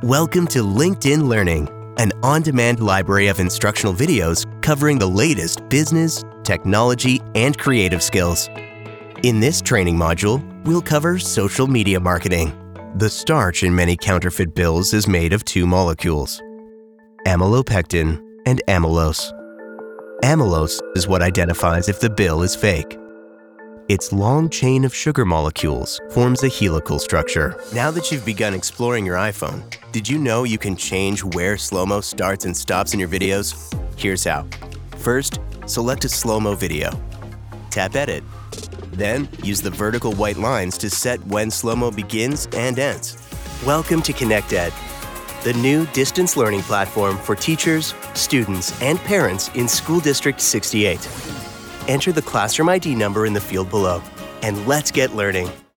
Welcome to LinkedIn Learning, an on-demand library of instructional videos covering the latest business, technology, and creative skills. In this training module, we'll cover social media marketing. The starch in many counterfeit bills is made of two molecules, amylopectin and amylose. Amylose is what identifies if the bill is fake. Its long chain of sugar molecules forms a helical structure. Now that you've begun exploring your iPhone, did you know you can change where slow-mo starts and stops in your videos? Here's how. First, select a slow-mo video. Tap Edit. Then, use the vertical white lines to set when slow-mo begins and ends. Welcome to ConnectEd, the new distance learning platform for teachers, students, and parents in School District 68. Enter the classroom ID number in the field below, and let's get learning.